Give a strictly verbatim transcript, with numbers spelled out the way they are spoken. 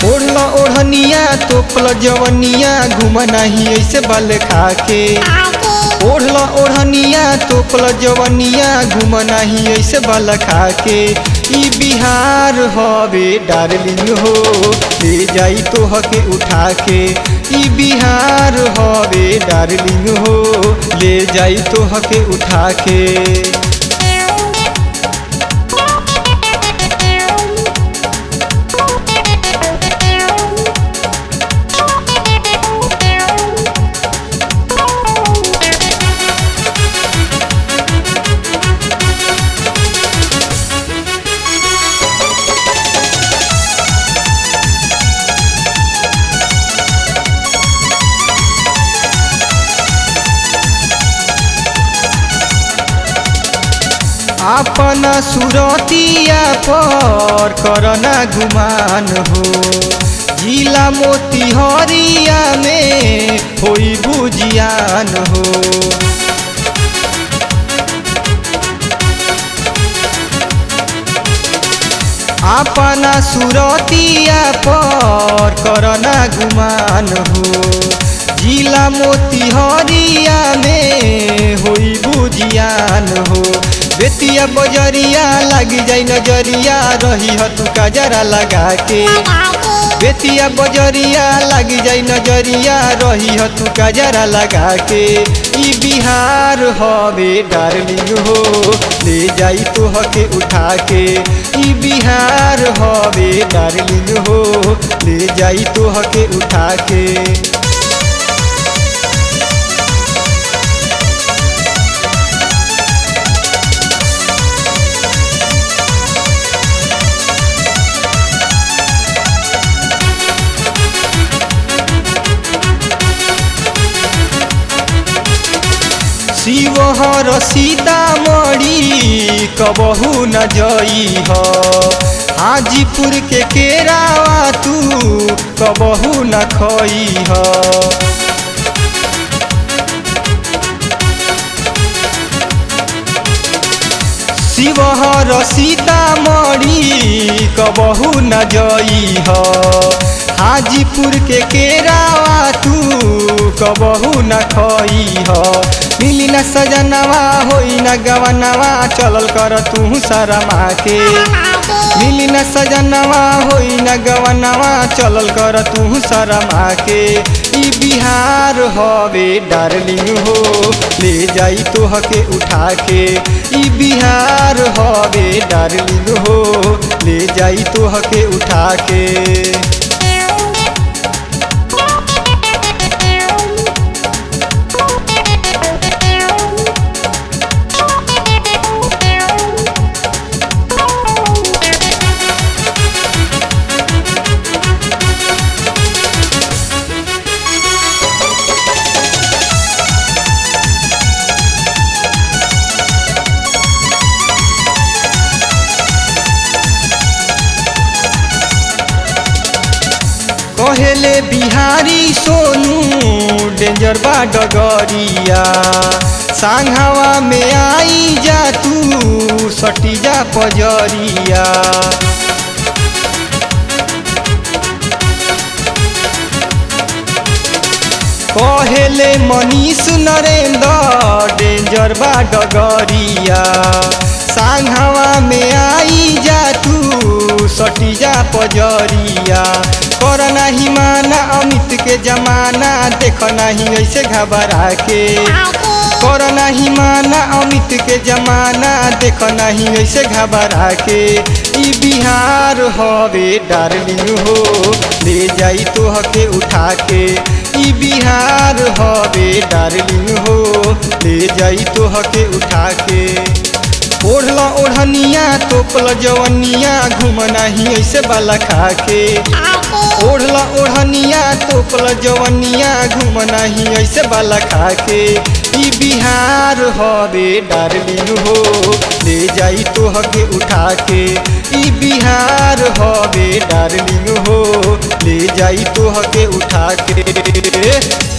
ओढ़ला ओढ़निया तोपल जवनिया घूम नहीं ऐसे बल खाके। ओढ़ला ओढ़निया तोपल जवनिया घूम नहीं ऐसे बल खाके। ई बिहार हवे डार्लिंग हो ले जाई तो हके उठा के। ई बिहार हवे डार्लिंग हो ले जाई तो हके उठा के। अपना सुरतिया पर करना गुमान हो। जिला मोतीहरिया में होई बुझियान हो। अपना सुरतिया पर करना गुमान हो। जिला मोतीहरिया में होई बुझियान हो। बेतिया बजरिया लग जाई नजरिया रही ह तू काजरा लगा के। बेतिया बजरिया लग जाई नजरिया रही ह तू काजरा लगा के। ई बिहार हवे डार्लिंग हो ले जाई तो हके उठा के। ई बिहार हवे डार्लिंग हो ले जाई तो हके उठा के। शिवहर सीतामढ़ी कबहू न जई ह। हाजीपुर के केरावा तू कबहू न खई ह। शिवहर सीतामढ़ी कबहू न जई ह। हाजीपुर के केरावा तू कबहू न खई ह। मिली न सजनवा होई न गवनवा चलल कर तू शरमा के। मिली न सजनवा होई न गवनवा चलल कर तू शरमा के। ई बिहार हवे डार्लिंग हो ले जाई तो हके उठा के। ई बिहार हवे डार्लिंग हो ले जाई तो हके उठा के। कहेले बिहारी सोनू डेंजर बा डगरिया। सांघावा में आई जा तू सटी जा पजरिया। कहेले मनीष नरेंद्र डेंजर बा डगरिया। सांघावा में आई जा तू सटी जा पजरिया। कर नहीं माना अमित के जमाना देख नहीं ऐसे घबरा के। कर नहीं माना अमित के जमाना देख नहीं ऐसे घबरा के। ई बिहार हवे डार्लिंग हो ले जाई तो हके उठा के। ई बिहार हवे डार्लिंग हो ले जाई तो हके उठा के। ओढ़ला ओढ़निया तोपल जवनिया घूम नहीं ऐसे बाला खा के। ओढ़ला ओढ़निया तोपल जवनिया घूम नहीं ऐसे बाला खा के। ई बिहार हवे डार्लिंग हो ले जाई तो हके उठा के। ई बिहार हवे डार्लिंग हो ले जाई तो हके उठा के।